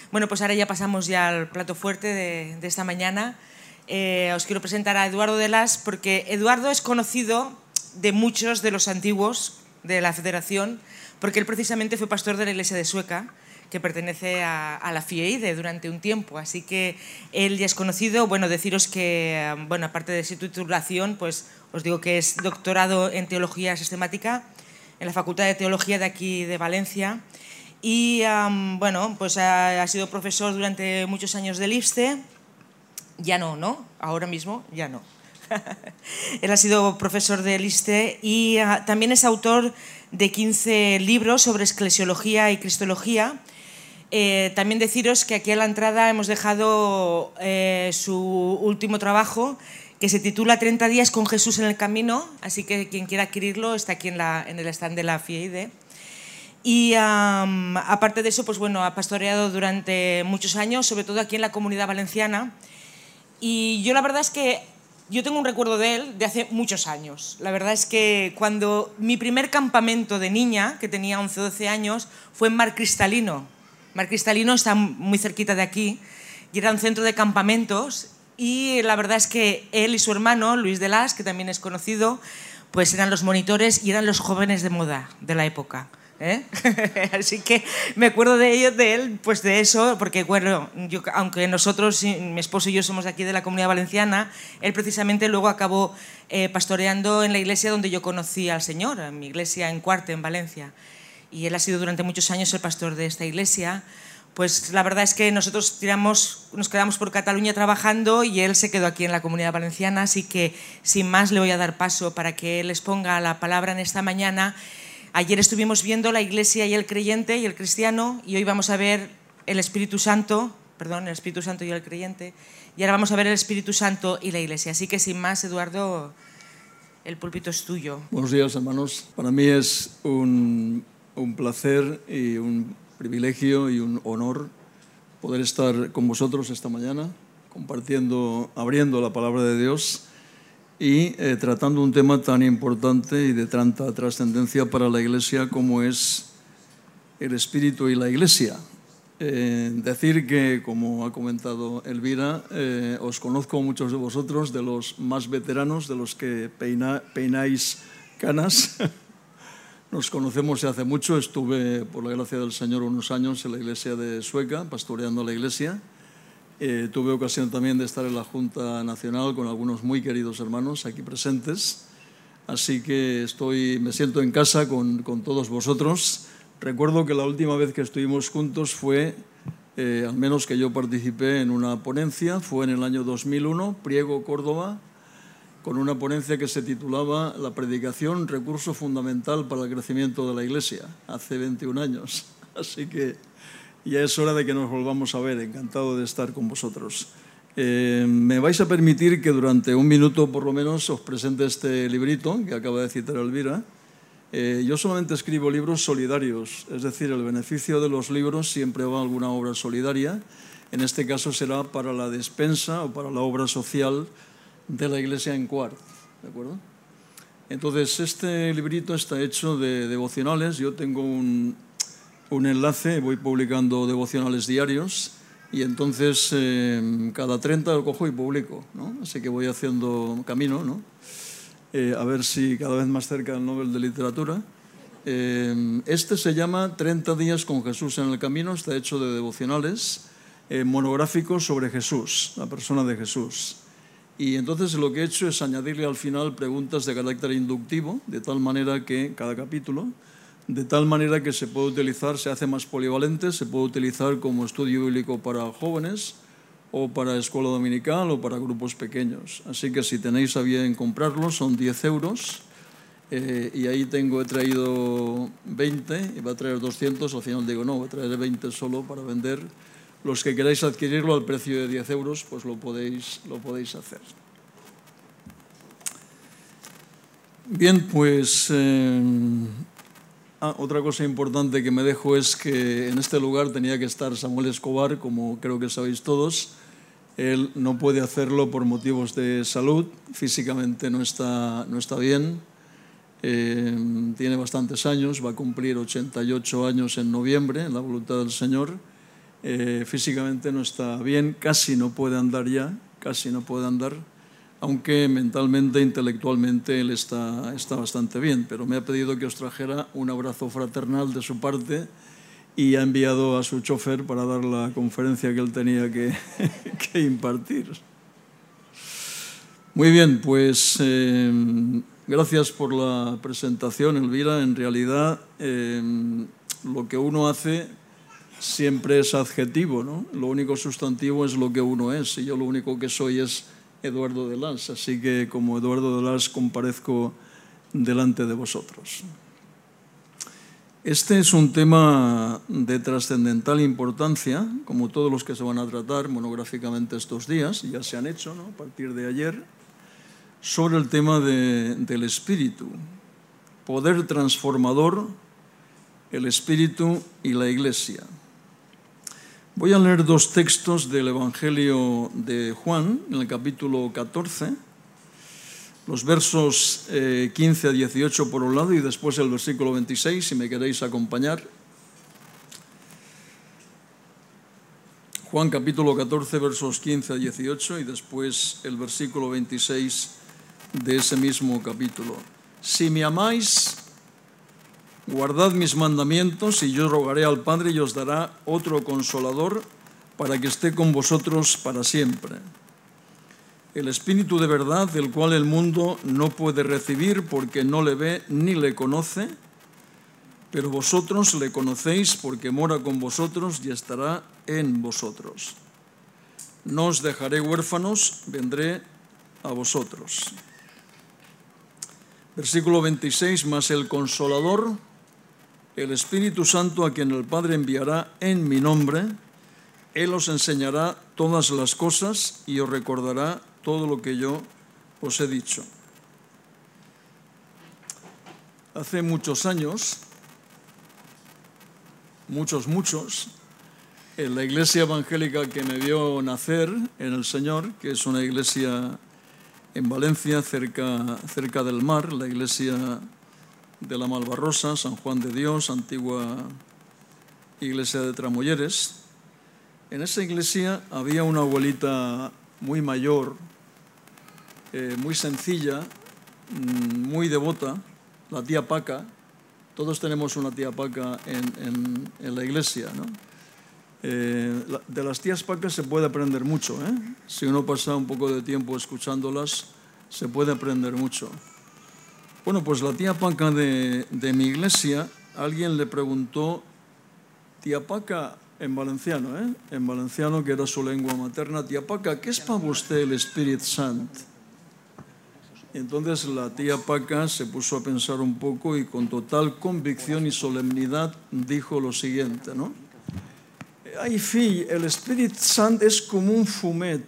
Bueno, pues ahora ya pasamos ya al plato fuerte de esta mañana. Os quiero presentar a Eduardo de Las, porque Eduardo es conocido de muchos de los antiguos de la Federación, porque él precisamente fue pastor de la iglesia de Sueca, que pertenece a la FIEIDE durante un tiempo, así que él ya es conocido. Bueno, deciros que, bueno, aparte de su titulación, pues os digo que es doctorado en Teología Sistemática en la Facultad de Teología de aquí de Valencia y, bueno, pues ha sido profesor durante muchos años del IFSTE. Ya no, ¿no? Ahora mismo ya no. Él ha sido profesor del IFSTE y también es autor de 15 libros sobre eclesiología y cristología. También deciros que aquí a la entrada hemos dejado su último trabajo, que se titula 30 días con Jesús en el camino, así que quien quiera adquirirlo está aquí en el stand de la FIEIDE. Y aparte de eso, pues bueno, ha pastoreado durante muchos años, sobre todo aquí en la Comunidad Valenciana. Y yo la verdad es que yo tengo un recuerdo de él de hace muchos años. La verdad es que cuando mi primer campamento de niña, que tenía 11 o 12 años, fue en Mar Cristalino. Mar Cristalino está muy cerquita de aquí y era un centro de campamentos, y la verdad es que él y su hermano, Luis de Las, que también es conocido, pues eran los monitores y eran los jóvenes de moda de la época. Así que me acuerdo de él, pues de eso, porque bueno, aunque nosotros, mi esposo y yo somos de aquí de la Comunidad Valenciana, él precisamente luego acabó pastoreando en la iglesia donde yo conocí al Señor, en mi iglesia en Cuarte, en Valencia, y él ha sido durante muchos años el pastor de esta iglesia. Pues la verdad es que nosotros nos quedamos por Cataluña trabajando y él se quedó aquí en la Comunidad Valenciana, así que sin más le voy a dar paso para que él les ponga la palabra en esta mañana. Ayer estuvimos viendo la iglesia y el creyente y el cristiano, y hoy vamos a ver el Espíritu Santo y el creyente, y ahora vamos a ver el Espíritu Santo y la iglesia. Así que sin más, Eduardo, el púlpito es tuyo. Buenos días, hermanos. Para mí es un placer y un privilegio y un honor poder estar con vosotros esta mañana, abriendo la palabra de Dios y tratando un tema tan importante y de tanta trascendencia para la Iglesia como es el Espíritu y la Iglesia. Decir que, como ha comentado Elvira, os conozco a muchos de vosotros, de los más veteranos, de los que peináis canas. Nos conocemos hace mucho. Estuve, por la gracia del Señor, unos años en la iglesia de Sueca, pastoreando la iglesia. Tuve ocasión también de estar en la Junta Nacional con algunos muy queridos hermanos aquí presentes. Así que me siento en casa con todos vosotros. Recuerdo que la última vez que estuvimos juntos fue, al menos que yo participé en una ponencia, fue en el año 2001, Priego, Córdoba, con una ponencia que se titulaba La predicación, recurso fundamental para el crecimiento de la Iglesia, hace 21 años. Así que ya es hora de que nos volvamos a ver. Encantado de estar con vosotros. Me vais a permitir que durante un minuto por lo menos os presente este librito que acaba de citar Elvira. Yo solamente escribo libros solidarios, es decir, el beneficio de los libros siempre va a alguna obra solidaria. En este caso será para la despensa o para la obra social de la iglesia en Cuart, ¿de acuerdo? Entonces, este librito está hecho de devocionales. Yo tengo un enlace, voy publicando devocionales diarios y entonces cada 30 lo cojo y publico, ¿no? Así que voy haciendo camino, ¿no? A ver si cada vez más cerca del Nobel de Literatura. Este se llama 30 días con Jesús en el camino, está hecho de devocionales monográficos sobre Jesús, la persona de Jesús. Y entonces lo que he hecho es añadirle al final preguntas de carácter inductivo, de tal manera que cada capítulo, de tal manera que se puede utilizar, se hace más polivalente, se puede utilizar como estudio bíblico para jóvenes o para escuela dominical o para grupos pequeños. Así que si tenéis a bien comprarlo, son 10 euros. Y ahí he traído 20, iba a traer 200, al final digo no, voy a traer 20 solo para vender. Los que queráis adquirirlo al precio de 10 euros, pues lo podéis hacer. Bien, pues otra cosa importante que me dejo es que en este lugar tenía que estar Samuel Escobar, como creo que sabéis todos. Él no puede hacerlo por motivos de salud, físicamente no está bien. Tiene bastantes años, va a cumplir 88 años en noviembre, en la voluntad del Señor. Físicamente no está bien, casi no puede andar ya, aunque mentalmente, intelectualmente él está bastante bien, pero me ha pedido que os trajera un abrazo fraternal de su parte y ha enviado a su chofer para dar la conferencia que él tenía que impartir. Muy bien, pues gracias por la presentación, Elvira. En realidad, lo que uno hace siempre es adjetivo, ¿no? Lo único sustantivo es lo que uno es, y yo lo único que soy es Eduardo de Las, así que como Eduardo de Las comparezco delante de vosotros. Este es un tema de trascendental importancia, como todos los que se van a tratar monográficamente estos días, y ya se han hecho, ¿no?, a partir de ayer, sobre el tema del espíritu, poder transformador, el espíritu y la Iglesia. Voy a leer dos textos del Evangelio de Juan, en el capítulo 14, los versos 15 a 18 por un lado y después el versículo 26, si me queréis acompañar. Juan capítulo 14, versos 15 a 18 y después el versículo 26 de ese mismo capítulo. Si me amáis, guardad mis mandamientos y yo rogaré al Padre y os dará otro consolador para que esté con vosotros para siempre. El Espíritu de verdad, del cual el mundo no puede recibir porque no le ve ni le conoce, pero vosotros le conocéis porque mora con vosotros y estará en vosotros. No os dejaré huérfanos, vendré a vosotros. Versículo 26, mas el Consolador, el Espíritu Santo, a quien el Padre enviará en mi nombre, Él os enseñará todas las cosas y os recordará todo lo que yo os he dicho. Hace muchos años, muchos, en la iglesia evangélica que me vio nacer en el Señor, que es una iglesia en Valencia, cerca del mar, la iglesia de la Malvarrosa, San Juan de Dios, antigua iglesia de Tramolleres. En esa iglesia había una abuelita muy mayor, muy sencilla, muy devota, la tía Paca. Todos tenemos una tía Paca en la iglesia, ¿no? De las tías Pacas se puede aprender mucho, ¿eh? Si uno pasa un poco de tiempo escuchándolas, se puede aprender mucho. Bueno, pues la tía Paca de mi iglesia, alguien le preguntó, tía Paca, en valenciano, en valenciano, que era su lengua materna, tía Paca, ¿qué es para usted el Espíritu Santo? Entonces la tía Paca se puso a pensar un poco y con total convicción y solemnidad dijo lo siguiente, ¿no? Ay, fill, el Espíritu Santo es como un fumet,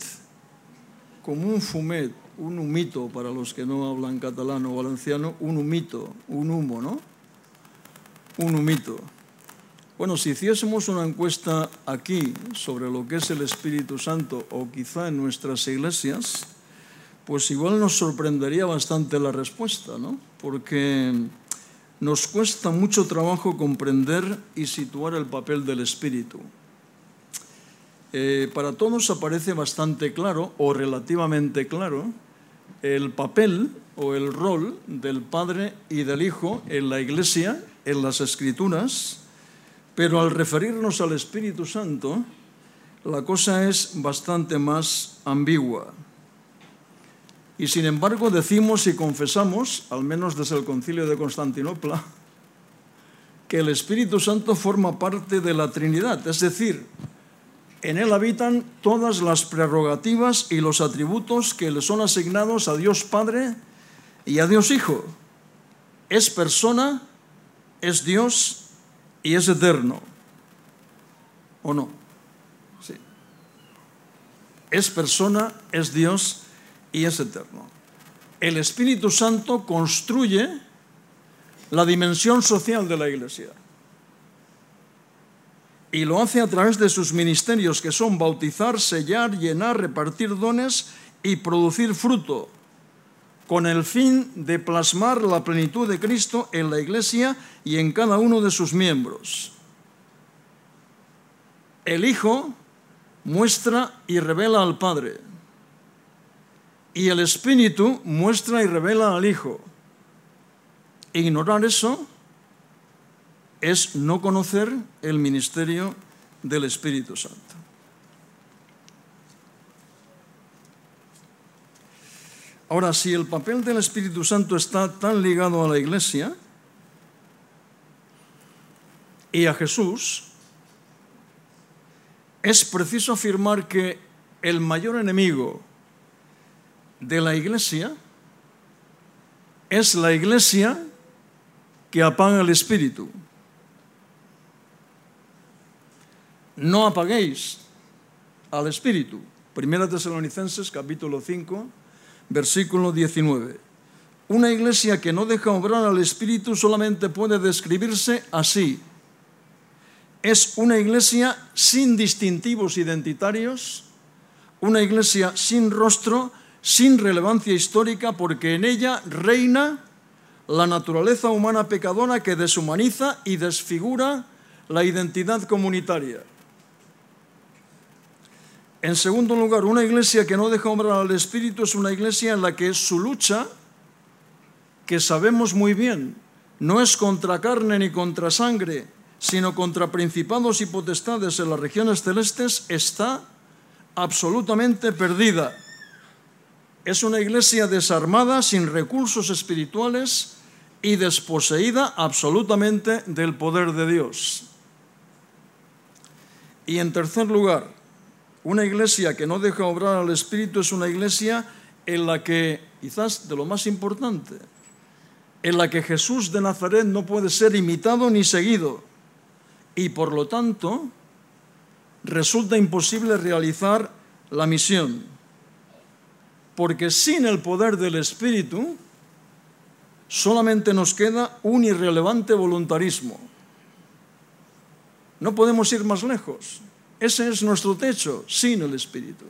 un humito, para los que no hablan catalán o valenciano, un humito, un humo, ¿no? Un humito. Bueno, si hiciésemos una encuesta aquí sobre lo que es el Espíritu Santo o quizá en nuestras iglesias, pues igual nos sorprendería bastante la respuesta, ¿no? Porque nos cuesta mucho trabajo comprender y situar el papel del Espíritu. Para todos aparece bastante claro, o relativamente claro, el papel o el rol del Padre y del Hijo en la Iglesia, en las Escrituras, pero al referirnos al Espíritu Santo, la cosa es bastante más ambigua. Y sin embargo decimos y confesamos, al menos desde el Concilio de Constantinopla, que el Espíritu Santo forma parte de la Trinidad, es decir, en él habitan todas las prerrogativas y los atributos que le son asignados a Dios Padre y a Dios Hijo. Es persona, es Dios y es eterno. ¿O no? Sí. Es persona, es Dios y es eterno. El Espíritu Santo construye la dimensión social de la Iglesia. Y lo hace a través de sus ministerios, que son bautizar, sellar, llenar, repartir dones y producir fruto, con el fin de plasmar la plenitud de Cristo en la Iglesia y en cada uno de sus miembros. El Hijo muestra y revela al Padre. Y el Espíritu muestra y revela al Hijo. Ignorar eso es no conocer el ministerio del Espíritu Santo. Ahora, si el papel del Espíritu Santo está tan ligado a la Iglesia y a Jesús, es preciso afirmar que el mayor enemigo de la Iglesia es la Iglesia que apaga el Espíritu. No apaguéis al Espíritu. Primera Tesalonicenses, capítulo 5, versículo 19. Una iglesia que no deja obrar al Espíritu solamente puede describirse así. Es una iglesia sin distintivos identitarios, una iglesia sin rostro, sin relevancia histórica, porque en ella reina la naturaleza humana pecadora que deshumaniza y desfigura la identidad comunitaria. En segundo lugar, una iglesia que no deja obrar al Espíritu es una iglesia en la que su lucha, que sabemos muy bien, no es contra carne ni contra sangre, sino contra principados y potestades en las regiones celestes, está absolutamente perdida. Es una iglesia desarmada, sin recursos espirituales y desposeída absolutamente del poder de Dios. Y en tercer lugar, una iglesia que no deja obrar al Espíritu es una iglesia en la que, quizás de lo más importante, en la que Jesús de Nazaret no puede ser imitado ni seguido y por lo tanto resulta imposible realizar la misión. Porque sin el poder del Espíritu solamente nos queda un irrelevante voluntarismo. No podemos ir más lejos. Ese es nuestro techo, sin el Espíritu.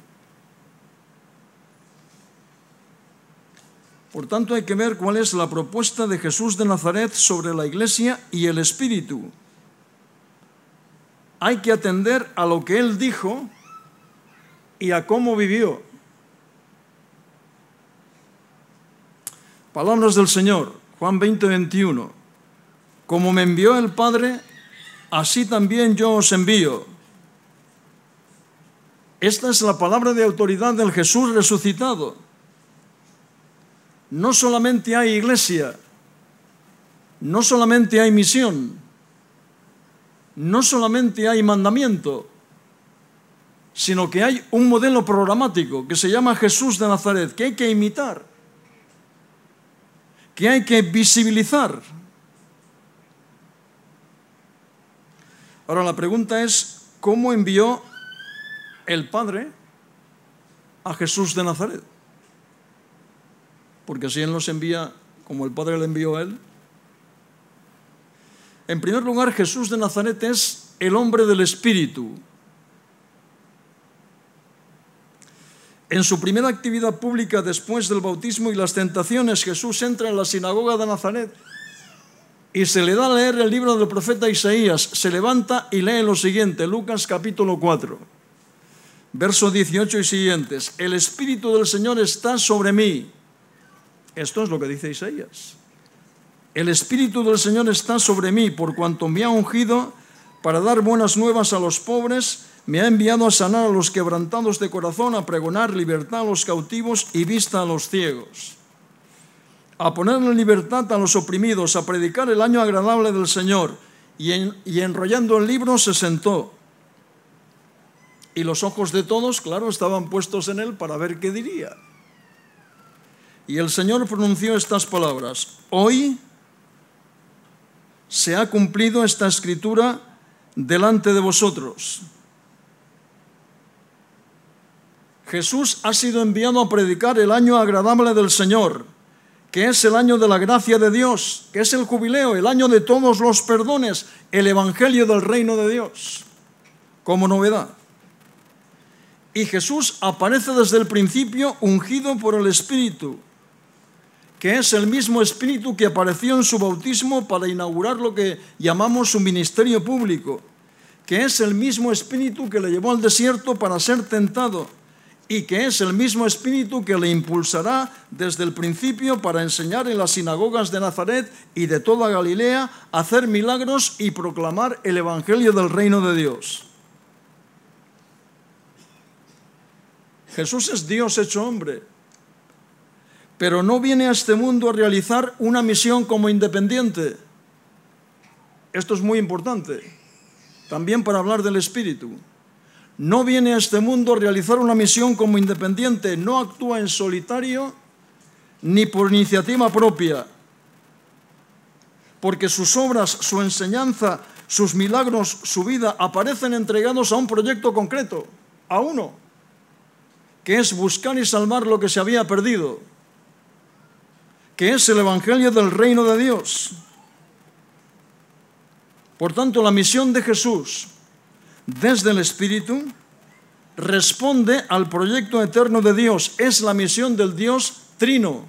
Por tanto, hay que ver cuál es la propuesta de Jesús de Nazaret sobre la Iglesia y el Espíritu. Hay que atender a lo que Él dijo y a cómo vivió. Palabras del Señor, Juan 20, 21. Como me envió el Padre, así también yo os envío. Esta es la palabra de autoridad del Jesús resucitado. No solamente hay iglesia, no solamente hay misión, no solamente hay mandamiento, sino que hay un modelo programático que se llama Jesús de Nazaret, que hay que imitar, que hay que visibilizar. Ahora la pregunta es, ¿cómo envió el Padre a Jesús de Nazaret? Porque si Él nos envía como el Padre le envió a Él. En primer lugar, Jesús de Nazaret es el hombre del Espíritu. En su primera actividad pública después del bautismo y las tentaciones, Jesús entra en la sinagoga de Nazaret y se le da a leer el libro del profeta Isaías. Se levanta y lee lo siguiente, Lucas capítulo 4, verso 18 y siguientes. El Espíritu del Señor está sobre mí. Esto es lo que dice Isaías. El Espíritu del Señor está sobre mí, por cuanto me ha ungido para dar buenas nuevas a los pobres, me ha enviado a sanar a los quebrantados de corazón, a pregonar libertad a los cautivos y vista a los ciegos, a poner en libertad a los oprimidos, a predicar el año agradable del Señor. Y enrollando el libro se sentó. Y los ojos de todos, claro, estaban puestos en él para ver qué diría. Y el Señor pronunció estas palabras: hoy se ha cumplido esta escritura delante de vosotros. Jesús ha sido enviado a predicar el año agradable del Señor, que es el año de la gracia de Dios, que es el jubileo, el año de todos los perdones, el evangelio del reino de Dios, como novedad. Y Jesús aparece desde el principio ungido por el Espíritu, que es el mismo Espíritu que apareció en su bautismo para inaugurar lo que llamamos su ministerio público. que es el mismo espíritu que le llevó al desierto para ser tentado y que es el mismo espíritu que le impulsará desde el principio para enseñar en las sinagogas de Nazaret y de toda Galilea, hacer milagros y proclamar el evangelio del reino de Dios. Jesús es Dios hecho hombre, pero no viene a este mundo a realizar una misión como independiente. Esto es muy importante, también para hablar del Espíritu. No viene a este mundo a realizar una misión como independiente, no actúa en solitario ni por iniciativa propia, porque sus obras, su enseñanza, sus milagros, su vida aparecen entregados a un proyecto concreto, a uno, que es buscar y salvar lo que se había perdido, que es el evangelio del reino de Dios. Por tanto, la misión de Jesús desde el Espíritu responde al proyecto eterno de Dios. Es la misión del Dios Trino.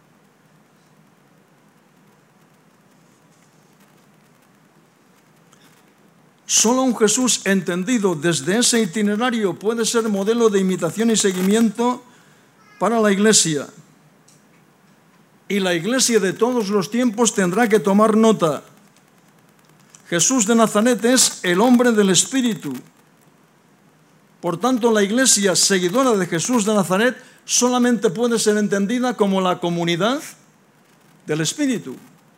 Solo un Jesús entendido desde ese itinerario puede ser modelo de imitación y seguimiento para la Iglesia. Y la Iglesia de todos los tiempos tendrá que tomar nota. Jesús de Nazaret es el hombre del Espíritu. Por tanto, la Iglesia seguidora de Jesús de Nazaret solamente puede ser entendida como la comunidad del Espíritu.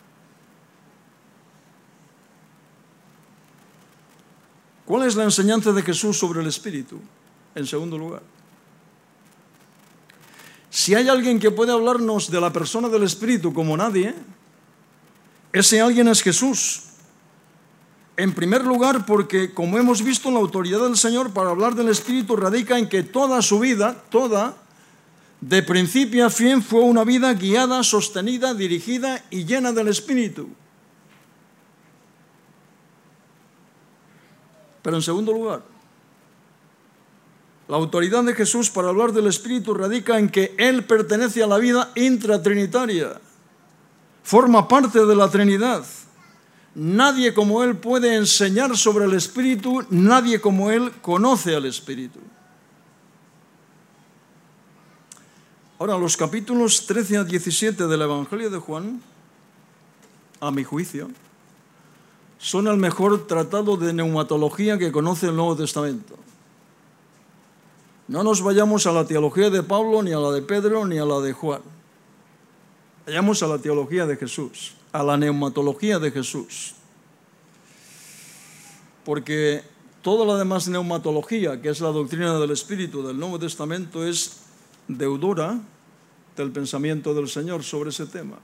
¿Cuál es la enseñanza de Jesús sobre el Espíritu? En segundo lugar, si hay alguien que puede hablarnos de la persona del Espíritu como nadie, ese alguien es Jesús. En primer lugar, porque, como hemos visto, la autoridad del Señor para hablar del Espíritu radica en que toda su vida, toda, de principio a fin, fue una vida guiada, sostenida, dirigida y llena del Espíritu. Pero en segundo lugar, la autoridad de Jesús para hablar del Espíritu radica en que Él pertenece a la vida intratrinitaria, forma parte de la Trinidad. Nadie como Él puede enseñar sobre el Espíritu, nadie como Él conoce al Espíritu. Ahora, los capítulos 13 a 17 del Evangelio de Juan, a mi juicio, son el mejor tratado de neumatología que conoce el Nuevo Testamento. No nos vayamos a la teología de Pablo, ni a la de Pedro, ni a la de Juan. Vayamos a la teología de Jesús, a la neumatología de Jesús. Porque toda la demás neumatología, que es la doctrina del Espíritu del Nuevo Testamento, es deudora del pensamiento del Señor sobre ese tema.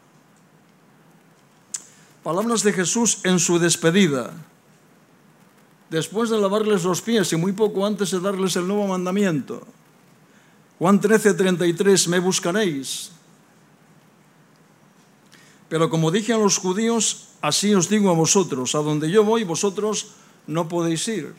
Palabras de Jesús en su despedida, después de lavarles los pies y muy poco antes de darles el nuevo mandamiento. Juan 13:33, me buscaréis. Pero como dije a los judíos, así os digo a vosotros, a donde yo voy, vosotros no podéis ir.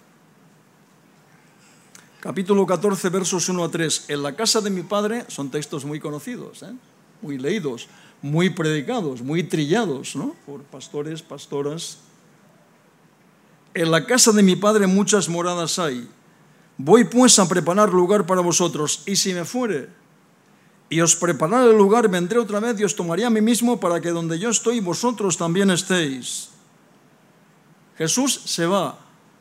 Capítulo 14, versos 1 a 3. En la casa de mi Padre, son textos muy conocidos, muy leídos, muy predicados, muy trillados, ¿no?, por pastores, pastoras. En la casa de mi Padre muchas moradas hay. Voy pues a preparar lugar para vosotros, y si me fuere y os prepararé el lugar, vendré otra vez y os tomaré a mí mismo, para que donde yo estoy, vosotros también estéis. Jesús se va.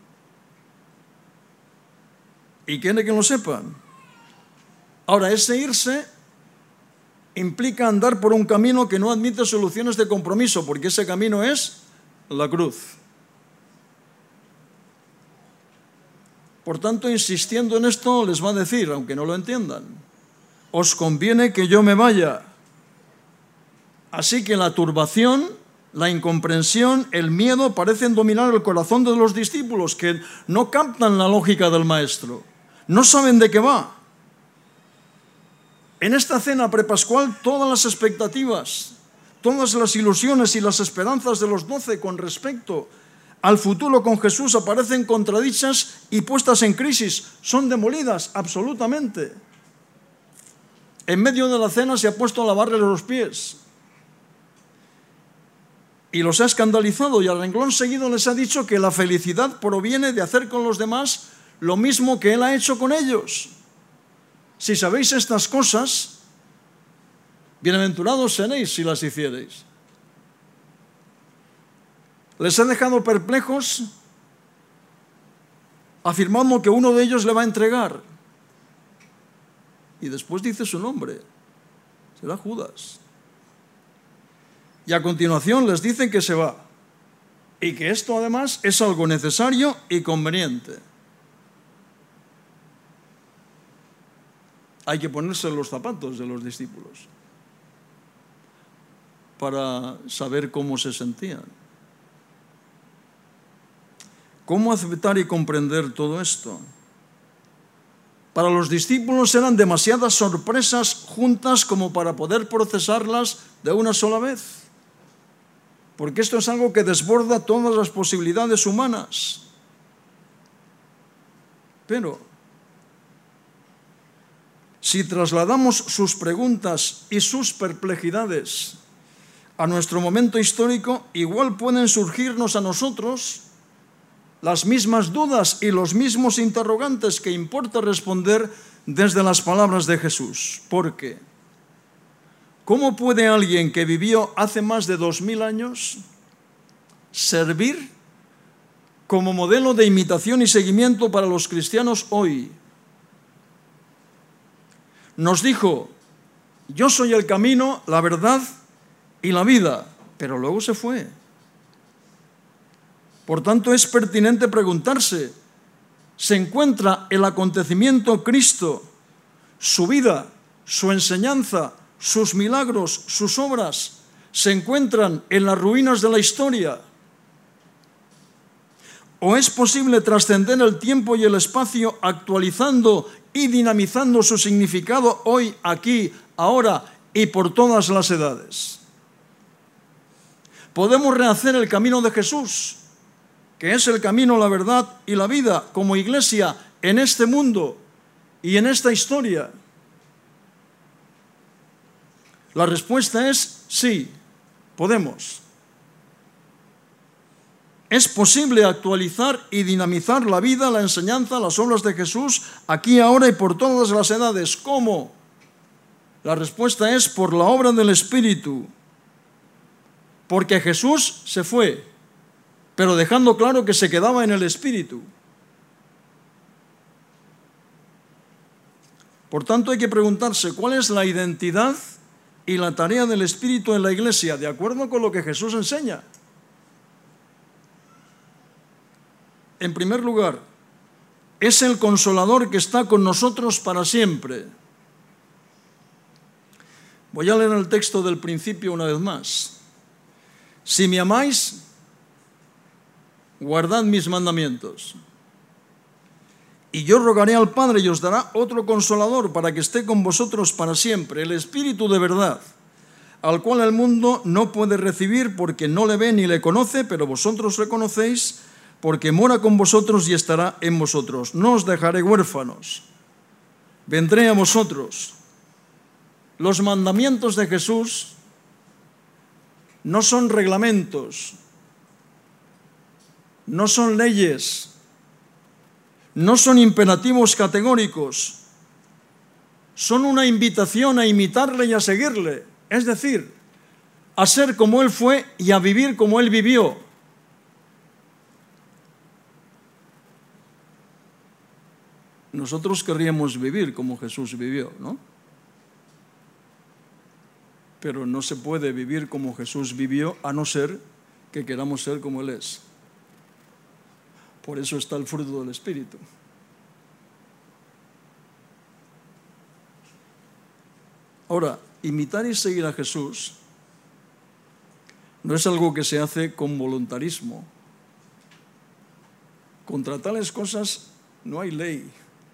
Y quiere que lo sepan. Ahora, ese irse implica andar por un camino que no admite soluciones de compromiso, porque ese camino es la cruz. Por tanto, insistiendo en esto, les va a decir, aunque no lo entiendan, os conviene que yo me vaya. Así que la turbación, la incomprensión, el miedo parecen dominar el corazón de los discípulos, que no captan la lógica del Maestro, no saben de qué va. En esta cena prepascual, todas las expectativas, todas las ilusiones y las esperanzas de los 12 con respecto al futuro con Jesús aparecen contradichas y puestas en crisis, son demolidas absolutamente. En medio de la cena se ha puesto a lavarle los pies. y los ha escandalizado, y al renglón seguido les ha dicho que la felicidad proviene de hacer con los demás lo mismo que Él ha hecho con ellos. Si sabéis estas cosas, bienaventurados seréis si las hiciereis. Les ha dejado perplejos, afirmando que uno de ellos le va a entregar. Y después dice su nombre, será Judas. Y a continuación les dicen que se va, y que esto además es algo necesario y conveniente. Hay que ponerse en los zapatos de los discípulos para saber cómo se sentían. ¿Cómo aceptar y comprender todo esto? Para los discípulos eran demasiadas sorpresas juntas como para poder procesarlas de una sola vez. Porque esto es algo que desborda todas las posibilidades humanas. Pero si trasladamos sus preguntas y sus perplejidades a nuestro momento histórico, igual pueden surgirnos a nosotros las mismas dudas y los mismos interrogantes que importa responder desde las palabras de Jesús. ¿Por qué? ¿Cómo puede alguien que vivió hace más de 2000 años servir como modelo de imitación y seguimiento para los cristianos hoy? Nos dijo, yo soy el camino, la verdad y la vida, pero luego se fue. Por tanto, es pertinente preguntarse, ¿se encuentra el acontecimiento Cristo, su vida, su enseñanza, sus milagros, sus obras, se encuentran en las ruinas de la historia? ¿O es posible trascender el tiempo y el espacio actualizando y dinamizando su significado hoy, aquí, ahora y por todas las edades? Podemos rehacer el camino de Jesús, que es el camino, la verdad y la vida, como iglesia en este mundo y en esta historia. La respuesta es sí, podemos. Es posible actualizar y dinamizar la vida, la enseñanza, las obras de Jesús, aquí, ahora y por todas las edades. ¿Cómo? La respuesta es por la obra del Espíritu. Porque Jesús se fue, pero dejando claro que se quedaba en el Espíritu. Por tanto, hay que preguntarse cuál es la identidad y la tarea del Espíritu en la Iglesia, de acuerdo con lo que Jesús enseña. En primer lugar, es el Consolador que está con nosotros para siempre. Voy a leer el texto del principio una vez más. Si me amáis, guardad mis mandamientos. Y yo rogaré al Padre y os dará otro Consolador para que esté con vosotros para siempre, el Espíritu de verdad, al cual el mundo no puede recibir porque no le ve ni le conoce, pero vosotros le conocéis porque mora con vosotros y estará en vosotros. No os dejaré huérfanos, vendré a vosotros. Los mandamientos de Jesús no son reglamentos, no son leyes, no son imperativos categóricos, son una invitación a imitarle y a seguirle, es decir, a ser como Él fue y a vivir como Él vivió. Nosotros querríamos vivir como Jesús vivió, ¿no? Pero no se puede vivir como Jesús vivió a no ser que queramos ser como Él es. Por eso está el fruto del Espíritu. Ahora, imitar y seguir a Jesús no es algo que se hace con voluntarismo. Contra tales cosas no hay ley.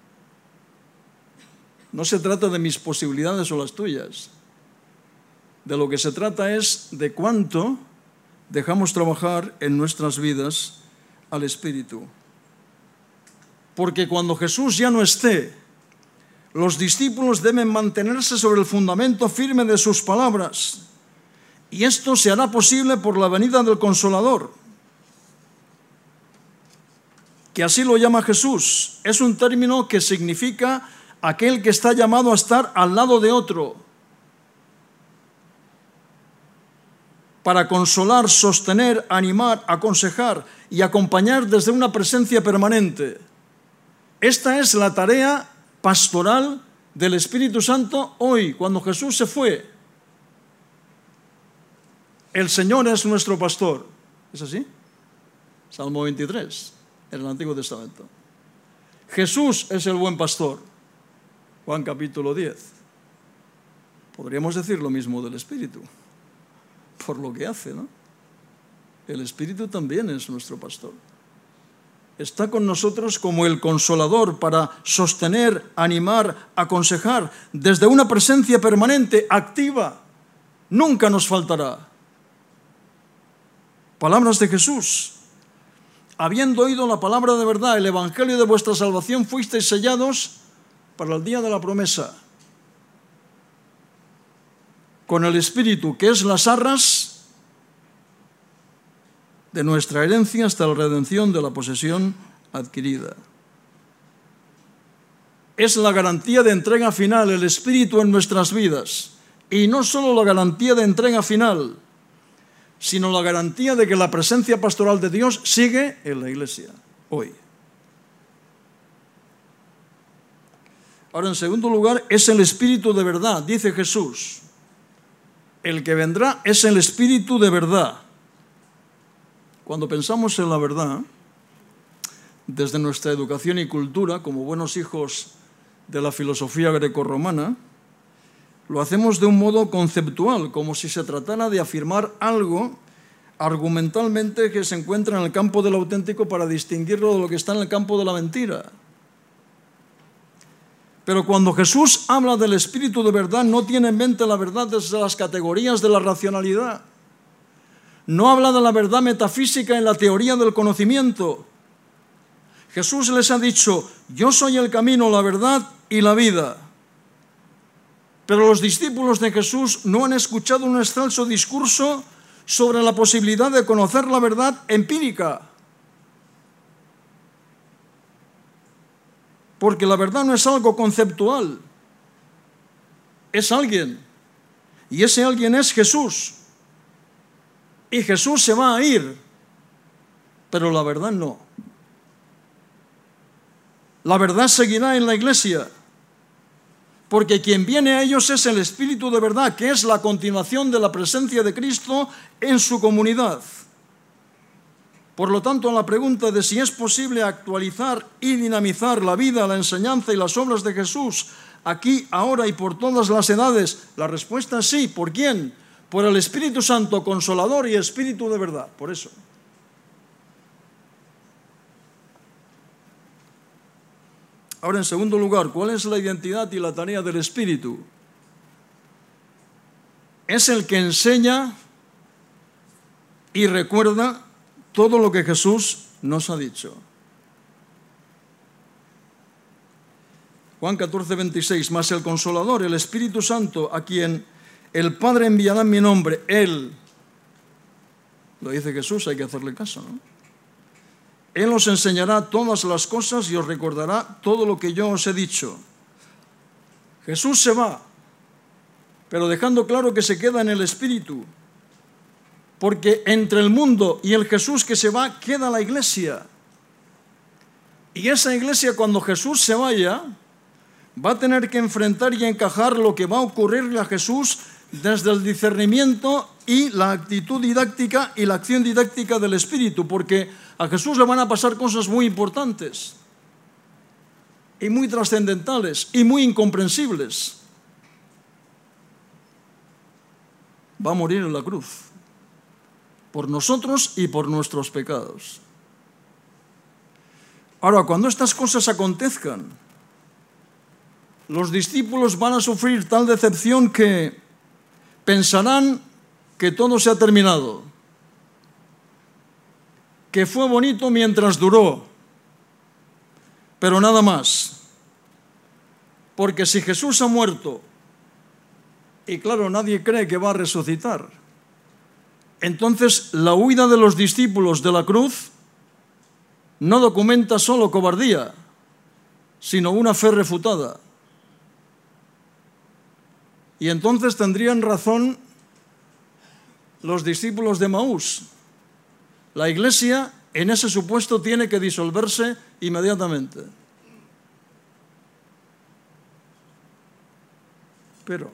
No se trata de mis posibilidades o las tuyas. De lo que se trata es de cuánto dejamos trabajar en nuestras vidas al Espíritu. Porque cuando Jesús ya no esté, los discípulos deben mantenerse sobre el fundamento firme de sus palabras Y esto se hará posible por la venida del Consolador, que así lo llama Jesús. Es un término que significa aquel que está llamado a estar al lado de otro, para consolar, sostener, animar, aconsejar y acompañar desde una presencia permanente. Esta es la tarea pastoral del Espíritu Santo hoy, cuando Jesús se fue. El Señor es nuestro pastor. ¿Es así? Salmo 23, en el Antiguo Testamento. Jesús es el buen pastor. Juan capítulo 10. Podríamos decir lo mismo del Espíritu, por lo que hace, ¿no? El Espíritu también es nuestro pastor. Está con nosotros como el Consolador para sostener, animar, aconsejar, desde una presencia permanente, activa. Nunca nos faltará. Palabras de Jesús. Habiendo oído la palabra de verdad, el evangelio de vuestra salvación, fuisteis sellados para el día de la promesa. Con el Espíritu, que es las arras de nuestra herencia hasta la redención de la posesión adquirida. Es la garantía de entrega final, el Espíritu en nuestras vidas. Y no solo la garantía de entrega final, sino la garantía de que la presencia pastoral de Dios sigue en la Iglesia hoy. Ahora, en segundo lugar, es el Espíritu de verdad, dice Jesús. El que vendrá es el Espíritu de verdad. Cuando pensamos en la verdad, desde nuestra educación y cultura, como buenos hijos de la filosofía grecorromana, lo hacemos de un modo conceptual, como si se tratara de afirmar algo argumentalmente que se encuentra en el campo del auténtico para distinguirlo de lo que está en el campo de la mentira. Pero cuando Jesús habla del Espíritu de verdad, no tiene en mente la verdad desde las categorías de la racionalidad. No habla de la verdad metafísica en la teoría del conocimiento. Jesús les ha dicho: yo soy el camino, la verdad y la vida. Pero los discípulos de Jesús no han escuchado un excelso discurso sobre la posibilidad de conocer la verdad empírica. Porque la verdad no es algo conceptual, es alguien. Y ese alguien es Jesús. Y Jesús se va a ir, pero la verdad no. La verdad seguirá en la Iglesia, porque quien viene a ellos es el Espíritu de verdad, que es la continuación de la presencia de Cristo en su comunidad. Por lo tanto, a la pregunta de si es posible actualizar y dinamizar la vida, la enseñanza y las obras de Jesús aquí, ahora y por todas las edades, la respuesta es sí. ¿Por quién? Por el Espíritu Santo, Consolador y Espíritu de verdad. Por eso. Ahora, en segundo lugar, ¿cuál es la identidad y la tarea del Espíritu? Es el que enseña y recuerda todo lo que Jesús nos ha dicho. Juan 14, 26, mas el Consolador, el Espíritu Santo, a quien el Padre enviará en mi nombre, Él, lo dice Jesús, hay que hacerle caso, ¿no? Él os enseñará todas las cosas y os recordará todo lo que yo os he dicho. Jesús se va, pero dejando claro que se queda en el Espíritu, porque entre el mundo y el Jesús que se va queda la Iglesia. Y esa Iglesia, cuando Jesús se vaya, va a tener que enfrentar y encajar lo que va a ocurrirle a Jesús desde el discernimiento y la actitud didáctica y la acción didáctica del Espíritu, porque a Jesús le van a pasar cosas muy importantes y muy trascendentales y muy incomprensibles. Va a morir en la cruz por nosotros y por nuestros pecados. Ahora, cuando estas cosas acontezcan, los discípulos van a sufrir tal decepción que pensarán que todo se ha terminado, que fue bonito mientras duró, pero nada más. Porque si Jesús ha muerto, y claro, nadie cree que va a resucitar, Entonces, la huida de los discípulos de la cruz no documenta solo cobardía, sino una fe refutada. Y entonces tendrían razón los discípulos de Emaús. La Iglesia en ese supuesto tiene que disolverse inmediatamente. Pero,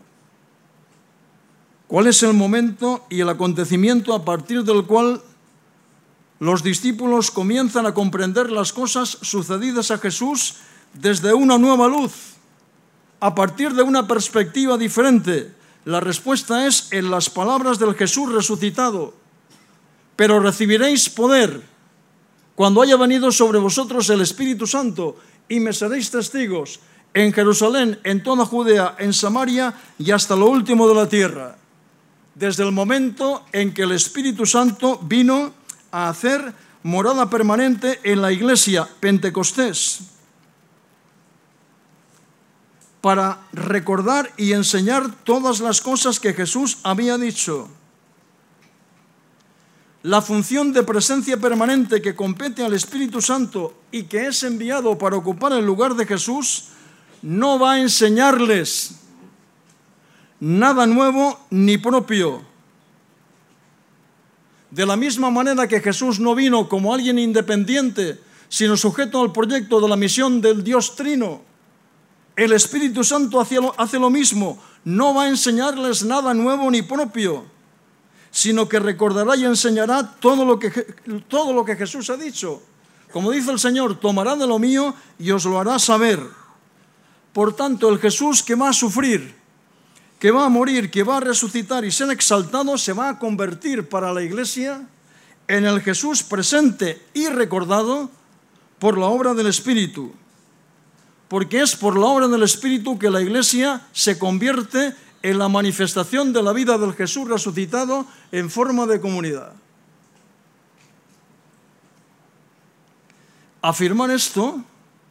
¿cuál es el momento y el acontecimiento a partir del cual los discípulos comienzan a comprender las cosas sucedidas a Jesús desde una nueva luz, a partir de una perspectiva diferente? La respuesta es en las palabras del Jesús resucitado. Pero recibiréis poder cuando haya venido sobre vosotros el Espíritu Santo, y me seréis testigos en Jerusalén, en toda Judea, en Samaria y hasta lo último de la tierra. Desde el momento en que el Espíritu Santo vino a hacer morada permanente en la iglesia Pentecostés, para recordar y enseñar todas las cosas que Jesús había dicho. La función de presencia permanente que compete al Espíritu Santo y que es enviado para ocupar el lugar de Jesús no va a enseñarles nada nuevo ni propio. De la misma manera que Jesús no vino como alguien independiente, sino sujeto al proyecto de la misión del Dios Trino, el Espíritu Santo hace lo mismo. No va a enseñarles nada nuevo ni propio, sino que recordará y enseñará todo lo que Jesús ha dicho. Como dice el Señor, tomará de lo mío y os lo hará saber. Por tanto, el Jesús que va a sufrir, que va a morir, que va a resucitar y ser exaltado, se va a convertir para la Iglesia en el Jesús presente y recordado por la obra del Espíritu. Porque es por la obra del Espíritu que la Iglesia se convierte en la manifestación de la vida del Jesús resucitado en forma de comunidad. Afirmar esto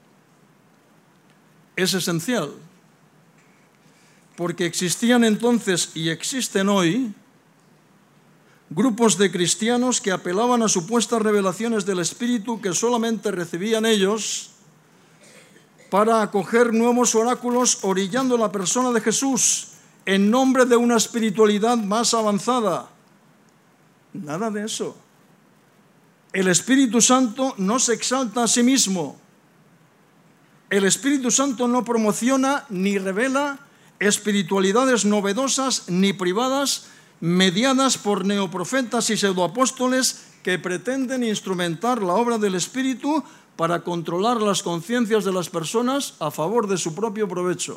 es esencial, porque existían entonces y existen hoy grupos de cristianos que apelaban a supuestas revelaciones del Espíritu que solamente recibían ellos para acoger nuevos oráculos orillando la persona de Jesús en nombre de una espiritualidad más avanzada. Nada de eso. El Espíritu Santo no se exalta a sí mismo. El Espíritu Santo no promociona ni revela espiritualidades novedosas ni privadas mediadas por neoprofetas y pseudoapóstoles que pretenden instrumentar la obra del Espíritu para controlar las conciencias de las personas a favor de su propio provecho.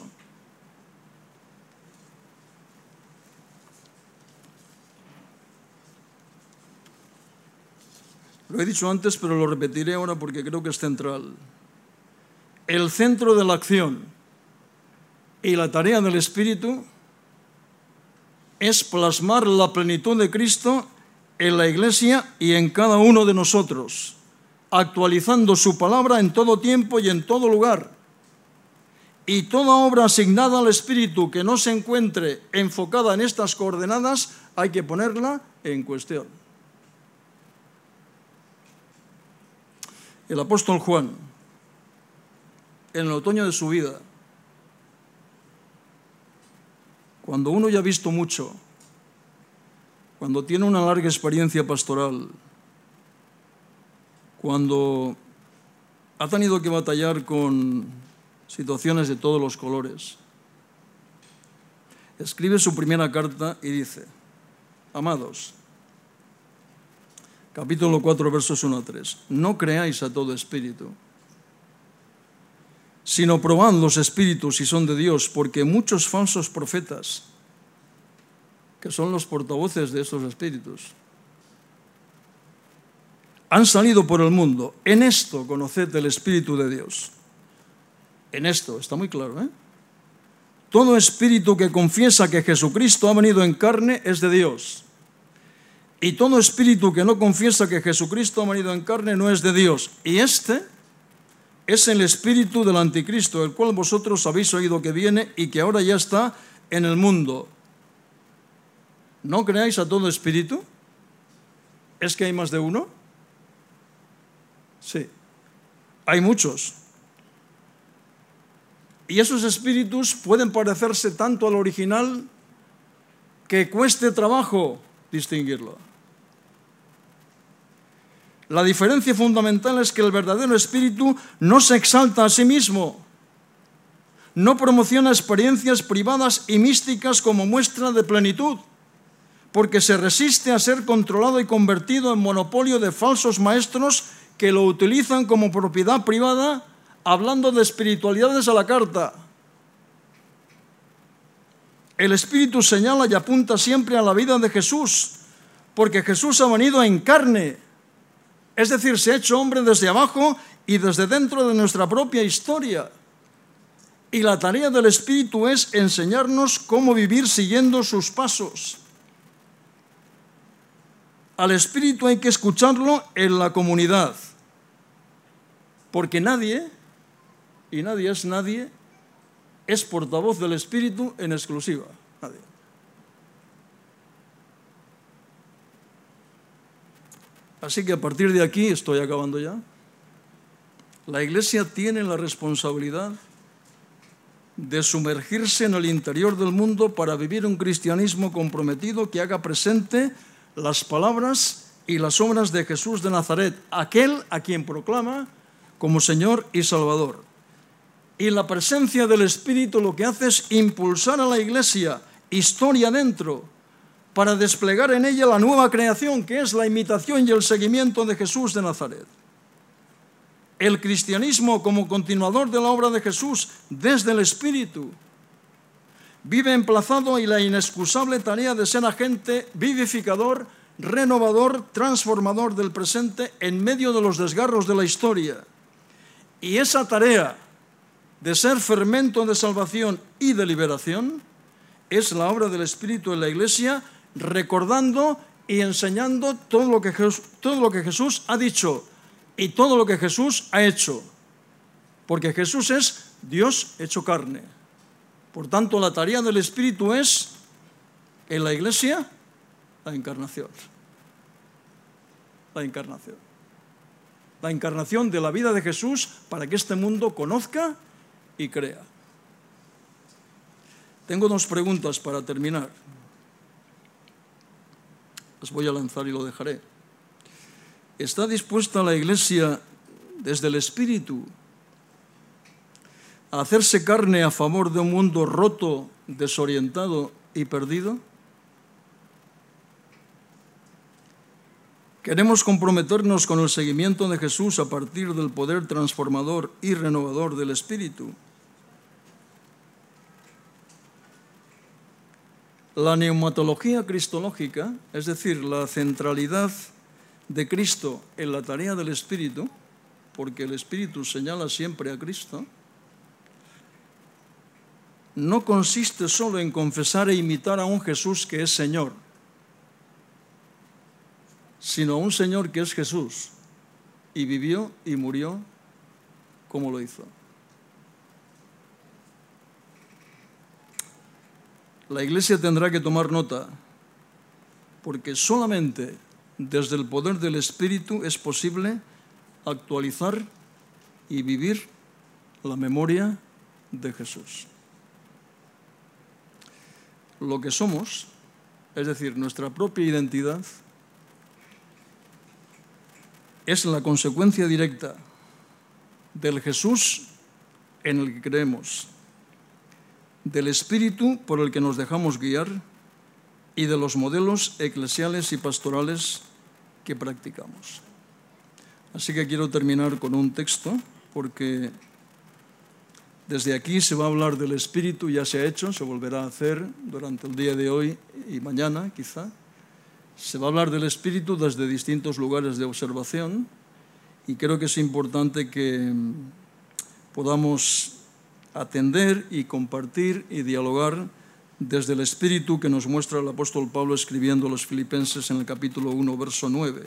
Lo he dicho antes, pero lo repetiré ahora porque creo que es central. El centro de la acción y la tarea del Espíritu es plasmar la plenitud de Cristo en la Iglesia y en cada uno de nosotros, actualizando su palabra en todo tiempo y en todo lugar. Y toda obra asignada al Espíritu que no se encuentre enfocada en estas coordenadas, hay que ponerla en cuestión. El apóstol Juan, en el otoño de su vida, cuando uno ya ha visto mucho, cuando tiene una larga experiencia pastoral, cuando ha tenido que batallar con situaciones de todos los colores, escribe su primera carta y dice: amados, capítulo 4, versos 1 a 3, no creáis a todo espíritu, sino probad los espíritus si son de Dios, porque muchos falsos profetas, que son los portavoces de estos espíritus, han salido por el mundo. En esto conoced el Espíritu de Dios. En esto, está muy claro, ¿eh? Todo espíritu que confiesa que Jesucristo ha venido en carne es de Dios. Y todo espíritu que no confiesa que Jesucristo ha venido en carne no es de Dios. Y este es el espíritu del anticristo, el cual vosotros habéis oído que viene y que ahora ya está en el mundo. No creáis a todo espíritu, ¿Es que hay más de uno? Sí, hay muchos. Y esos espíritus pueden parecerse tanto al original que cueste trabajo distinguirlo. La diferencia fundamental es que el verdadero espíritu no se exalta a sí mismo, no promociona experiencias privadas y místicas como muestra de plenitud, porque se resiste a ser controlado y convertido en monopolio de falsos maestros que lo utilizan como propiedad privada, hablando de espiritualidades a la carta. El Espíritu señala y apunta siempre a la vida de Jesús, porque Jesús ha venido en carne, es decir, se ha hecho hombre desde abajo y desde dentro de nuestra propia historia. Y la tarea del Espíritu es enseñarnos cómo vivir siguiendo sus pasos. Al Espíritu hay que escucharlo en la comunidad, porque nadie, y nadie es portavoz del Espíritu en exclusiva. Nadie. Así que a partir de aquí, estoy acabando ya, la Iglesia tiene la responsabilidad de sumergirse en el interior del mundo para vivir un cristianismo comprometido que haga presente las palabras y las obras de Jesús de Nazaret, aquel a quien proclama como Señor y Salvador. Y la presencia del Espíritu lo que hace es impulsar a la Iglesia, historia dentro, para desplegar en ella la nueva creación, que es la imitación y el seguimiento de Jesús de Nazaret. El cristianismo, como continuador de la obra de Jesús desde el Espíritu, vive emplazado en la inexcusable tarea de ser agente vivificador, renovador, transformador del presente en medio de los desgarros de la historia. Y esa tarea de ser fermento de salvación y de liberación es la obra del Espíritu en la Iglesia, recordando y enseñando todo lo que Jesús ha dicho y todo lo que Jesús ha hecho, porque Jesús es Dios hecho carne. Por tanto, la tarea del Espíritu es, en la Iglesia, la encarnación. La encarnación. La encarnación de la vida de Jesús para que este mundo conozca y crea. Tengo dos preguntas para terminar. Las voy a lanzar y lo dejaré. ¿Está dispuesta la Iglesia desde el Espíritu a hacerse carne a favor de un mundo roto, desorientado y perdido? ¿Queremos comprometernos con el seguimiento de Jesús a partir del poder transformador y renovador del Espíritu? La neumatología cristológica, es decir, la centralidad de Cristo en la tarea del Espíritu, porque el Espíritu señala siempre a Cristo, no consiste solo en confesar e imitar a un Jesús que es Señor, sino a un Señor que es Jesús y vivió y murió como lo hizo. La Iglesia tendrá que tomar nota, porque solamente desde el poder del Espíritu es posible actualizar y vivir la memoria de Jesús. Lo que somos, es decir, nuestra propia identidad, es la consecuencia directa del Jesús en el que creemos, del Espíritu por el que nos dejamos guiar y de los modelos eclesiales y pastorales que practicamos. Así que quiero terminar con un texto, porque desde aquí se va a hablar del Espíritu, ya se ha hecho, se volverá a hacer durante el día de hoy y mañana quizá. Se va a hablar del Espíritu desde distintos lugares de observación y creo que es importante que podamos atender y compartir y dialogar desde el Espíritu que nos muestra el apóstol Pablo escribiendo a los Filipenses en el capítulo 1, verso 9.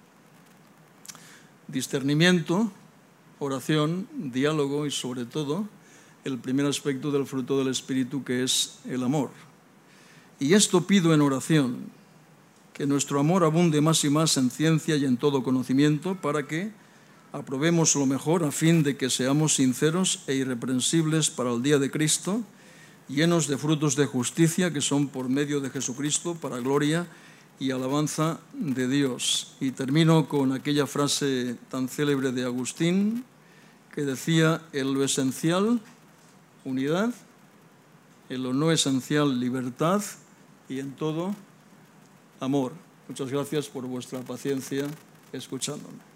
Discernimiento, oración, diálogo y sobre todo el primer aspecto del fruto del Espíritu, que es el amor. Y esto pido en oración, que nuestro amor abunde más y más en ciencia y en todo conocimiento, para que aprobemos lo mejor a fin de que seamos sinceros e irreprensibles para el día de Cristo, llenos de frutos de justicia que son por medio de Jesucristo para gloria y alabanza de Dios. Y termino con aquella frase tan célebre de Agustín que decía: en lo esencial, unidad; en lo no esencial, libertad; y en todo, amor. Muchas gracias por vuestra paciencia escuchándome.